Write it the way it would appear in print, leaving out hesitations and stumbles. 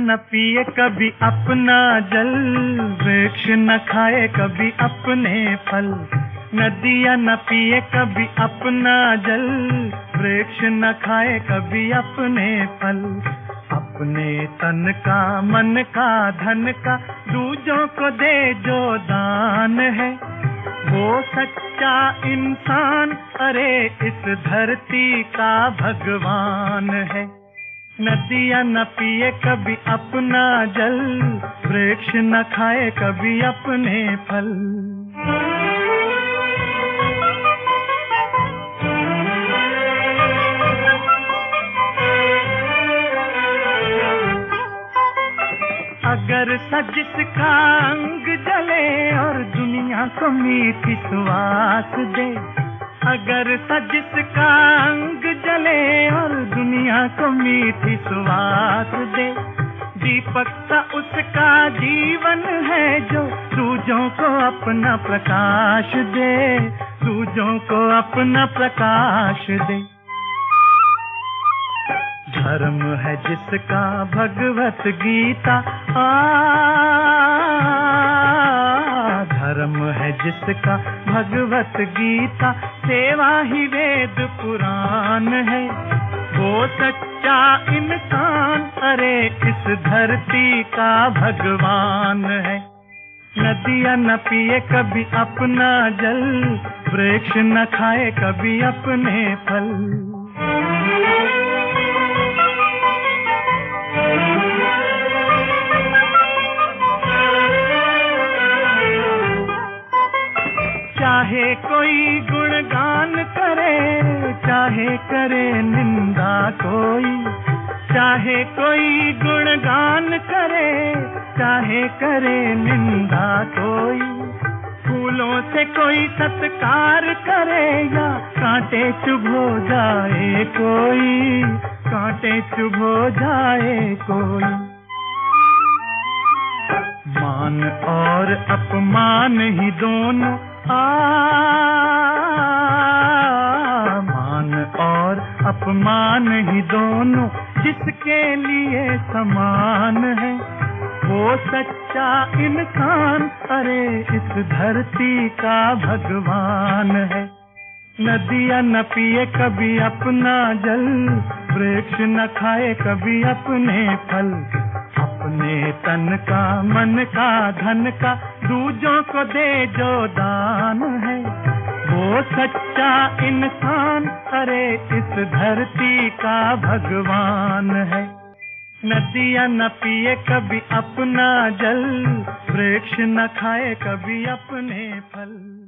न पिए कभी अपना जल, वृक्ष न खाए कभी अपने फल। नदियाँ न पिए कभी अपना जल, वृक्ष न खाए कभी अपने फल। अपने तन का, मन का, धन का दूजों को दे जो दान है, वो सच्चा इंसान, अरे इस धरती का भगवान है। नदियाँ न पिए कभी अपना जल, वृक्ष न खाए कभी अपने फल। अगर जिसका अंग जले और दुनिया को मीठी सुवास दे, अगर जिसका अंग जले और दुनिया को मीठी सुवास दे, दीपक सा उसका जीवन है जो दूजों को अपना प्रकाश दे, दूजों को अपना प्रकाश दे। धर्म है जिसका भगवत गीता, धर्म है जिसका भगवत गीता, सेवा ही वेद पुराण है, वो सच्चा इंसान, अरे इस धरती का भगवान है। नदियाँ न पिए कभी अपना जल, वृक्ष न खाए कभी अपने फल। चाहे कोई गुणगान करे, चाहे करे निंदा कोई, चाहे कोई गुणगान करे, चाहे करे निंदा कोई। फूलों से कोई सत्कार करे या कांटे चुभो जाए कोई, कांटे चुभो जाए कोई। मान और अपमान ही दोनों, मान और अपमान ही दोनों जिसके लिए समान है, वो सच्चा इंसान, अरे इस धरती का भगवान है। नदियाँ न पिए कभी अपना जल, वृक्ष न खाए कभी अपने फल। अपने तन का, मन का, धन का दूजों को दे जो दान है, वो सच्चा इंसान, अरे इस धरती का भगवान है। नदियाँ न पिए कभी अपना जल, वृक्ष न खाए कभी अपने फल।